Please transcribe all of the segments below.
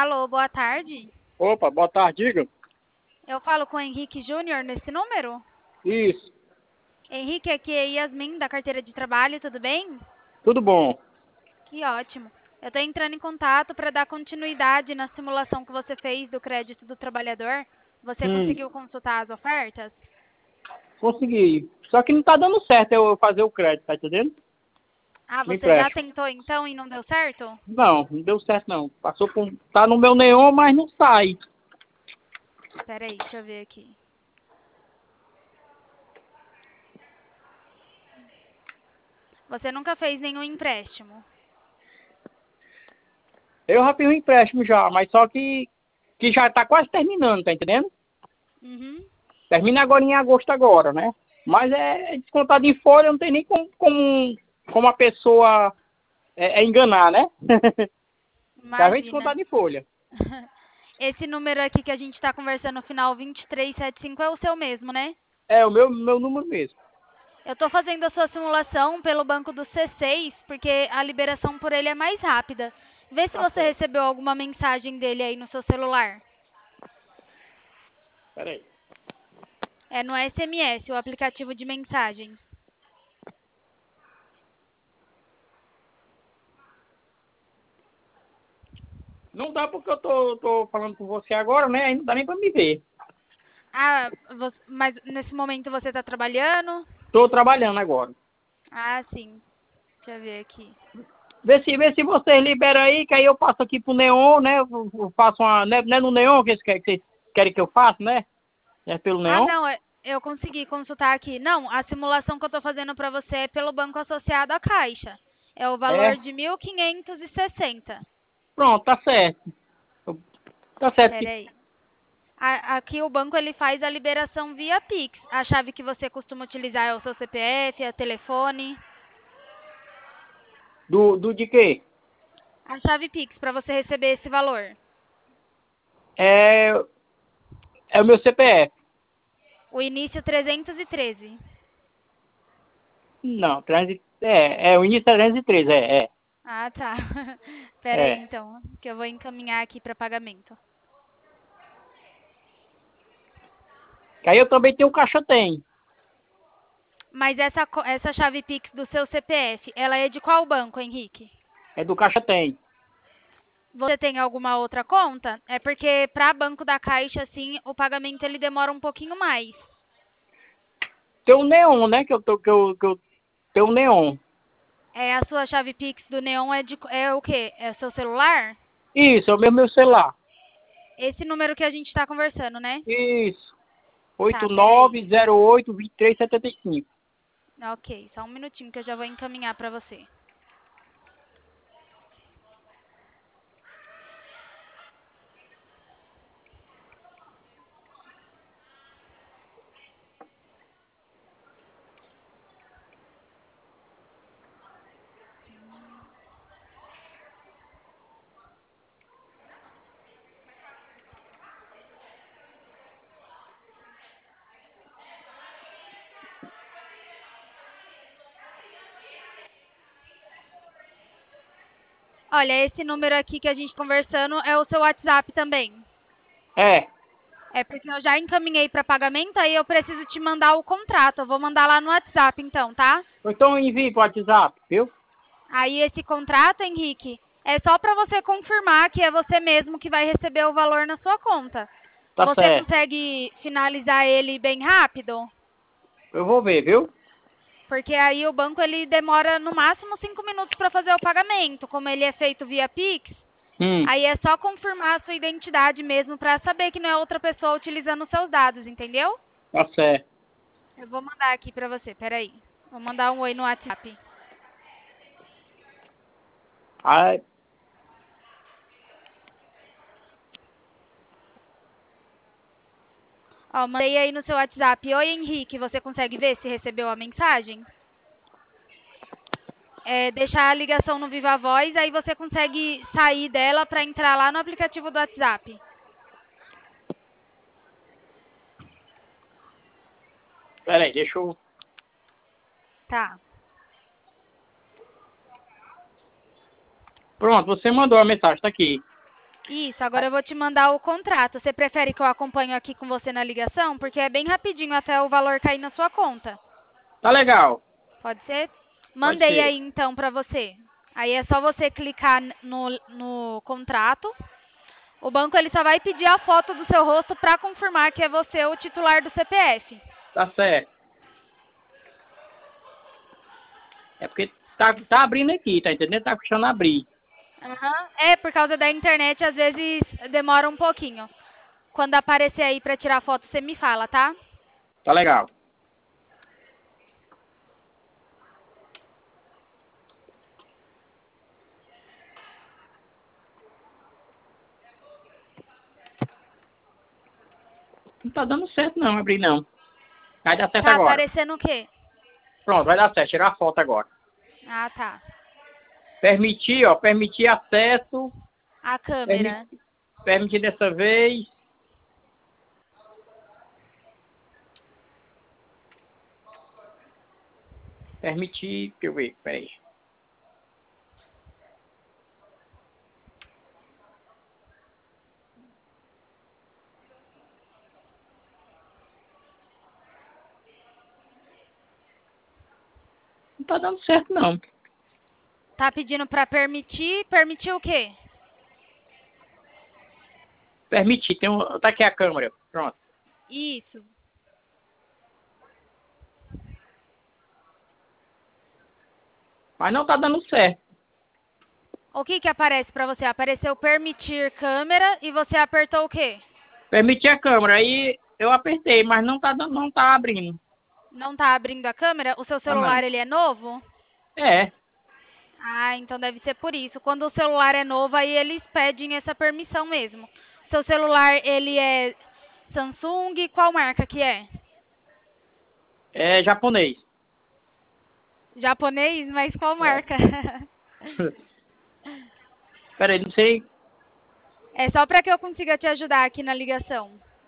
Alô, boa tarde. Opa, boa tarde, diga. Eu falo com o Henrique Júnior nesse número? Isso, Henrique, aqui é Yasmin, da carteira de trabalho, tudo bem? tudo bom. Que ótimo. Eu estou entrando em contato para dar continuidade na simulação que você fez do crédito do trabalhador. Você Hum, conseguiu consultar as ofertas? consegui. Só que não tá dando certo eu fazer o crédito, tá entendendo? Ah, Me você já empréstimo. tentou então e não deu certo? Não deu certo não. Passou por... Tá no meu neon, mas não sai. Espera aí, deixa eu ver aqui. Você nunca fez nenhum empréstimo? Eu já fiz um empréstimo já, mas só que já tá quase terminando, tá entendendo? Uhum. Termina agora em agosto agora, né? Mas é descontado em folha, não tem nem como a pessoa enganar, né? Já vem Imagina. descontado em folha. Esse número aqui que a gente está conversando no final 2375 é o seu mesmo, né? É o meu número mesmo. Eu estou fazendo a sua simulação pelo banco do C6, porque a liberação por ele é mais rápida. Vê se Tá você certo. recebeu alguma mensagem dele aí no seu celular. Peraí. É no SMS, o aplicativo de mensagens. Não dá porque eu tô falando com você agora, né? Aí não dá nem pra me ver. Ah, mas nesse momento você está trabalhando? Tô trabalhando agora. Ah, sim. Deixa eu ver aqui. Vê se vocês liberam aí, que aí eu passo aqui pro Neon, né? Eu faço uma. Não é no Neon que vocês querem que eu faça, né? É pelo Ah, Neon? não, eu consegui consultar aqui. Não, a simulação que eu estou fazendo para você é pelo banco associado à Caixa. É o valor É. de 1.560. Pronto, tá certo. Tá certo Pera que. aí. Aqui o banco ele faz a liberação via Pix. A chave que você costuma utilizar é o seu CPF, é telefone. Do de quê? A chave Pix para você receber esse valor. É. É o meu CPF. O início 313. Não, o início é 313, Ah, tá. Pera aí é. então, que eu vou encaminhar aqui para pagamento. Que aí eu também tenho o Caixa Tem. Mas essa chave Pix do seu CPF, ela é de qual banco, Henrique? É do Caixa Tem. Você tem alguma outra conta? É porque para banco da Caixa, assim, o pagamento ele demora um pouquinho mais. Tem o Neon, né? Que eu tenho o Neon. É, a sua chave Pix do Neon é o quê? É seu celular? Isso, é o meu celular. Esse número que a gente está conversando, né? Isso. Tá, peraí. 8908-2375. Ok, só um minutinho que eu já vou encaminhar para você. Olha, esse número aqui que a gente conversando é o seu WhatsApp também. É. É porque eu já encaminhei para pagamento, aí eu preciso te mandar o contrato. Eu vou mandar lá no WhatsApp então, tá? Então envie pro WhatsApp, viu? Aí esse contrato, Henrique, é só para você confirmar que é você mesmo que vai receber o valor na sua conta. Tá Você certo. consegue finalizar ele bem rápido? Eu vou ver, viu? Porque aí o banco ele demora no máximo 5 minutos para fazer o pagamento. Como ele é feito via Pix, Hum, aí é só confirmar a sua identidade mesmo para saber que não é outra pessoa utilizando os seus dados, entendeu? tá certo. Eu vou mandar aqui para você, peraí. Vou mandar um oi no WhatsApp. Aí, Ó, mandei aí no seu WhatsApp. Oi, Henrique, você consegue ver se recebeu a mensagem? É, deixar a ligação no Viva Voz, aí você consegue sair dela para entrar lá no aplicativo do WhatsApp. peraí, deixa eu... Tá. Pronto, você mandou a mensagem, tá aqui. Isso, agora eu vou te mandar o contrato. Você prefere que eu acompanhe aqui com você na ligação? Porque é bem rapidinho até o valor cair na sua conta. Tá legal. Pode ser? Pode Mandei ser. aí então pra você. Aí é só você clicar no contrato. O banco ele só vai pedir a foto do seu rosto para confirmar que é você o titular do CPF. Tá certo. É porque tá abrindo aqui, tá entendendo? Tá puxando abrir. Uhum. É, por causa da internet, às vezes demora um pouquinho. Quando aparecer aí para tirar foto, você me fala, tá? Tá legal. Não tá dando certo não, abrir não. Vai dar certo Tá agora. aparecendo o quê? Pronto, vai dar certo. Tirar a foto agora. Ah, tá. Permitir, ó. Permitir acesso. A câmera. Permitir dessa vez. Permitir. Deixa eu ver. Peraí. Não tá dando certo não. Tá pedindo para permitir. Permitir o quê? Permitir. Tá aqui a câmera. Pronto. Isso. Mas não tá dando certo. O que que aparece para você? Apareceu permitir câmera e você apertou o quê? Permitir a câmera. Aí eu apertei, mas não tá dando, não tá abrindo. Não tá abrindo a câmera? O seu Tá não. celular ele é novo? É. Ah, então deve ser por isso. Quando o celular é novo, aí eles pedem essa permissão mesmo. Seu celular, ele é Samsung? Qual marca que é? É japonês. Japonês? Mas qual É. marca? Peraí, não sei. É só para que eu consiga te ajudar aqui na ligação.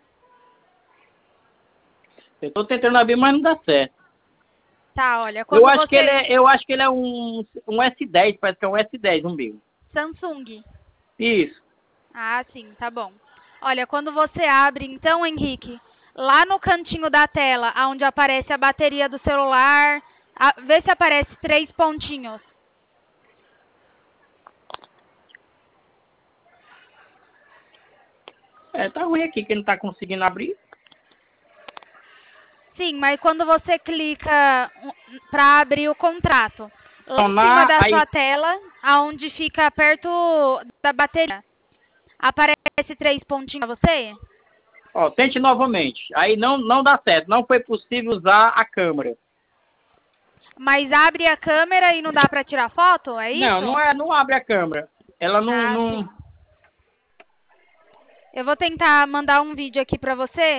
Eu tô tentando abrir, mas não dá certo. Tá, olha, quando Eu acho você... que ele é um S10, parece que é um S10, um meu. Samsung. Isso. Ah, sim, tá bom. Olha, quando você abre, então, Henrique, lá no cantinho da tela, onde aparece a bateria do celular, vê se aparece 3 pontinhos. É, tá ruim aqui que não tá conseguindo abrir. Sim, mas quando você clica para abrir o contrato, lá em cima da Aí, sua tela, aonde fica perto da bateria, aparece 3 pontinhos pra você? ó, tente novamente. Aí não dá certo. Não foi possível usar a câmera. Mas abre a câmera e não dá para tirar foto, é isso? Não abre a câmera. Ela Ah, sim. Eu vou tentar mandar um vídeo aqui para você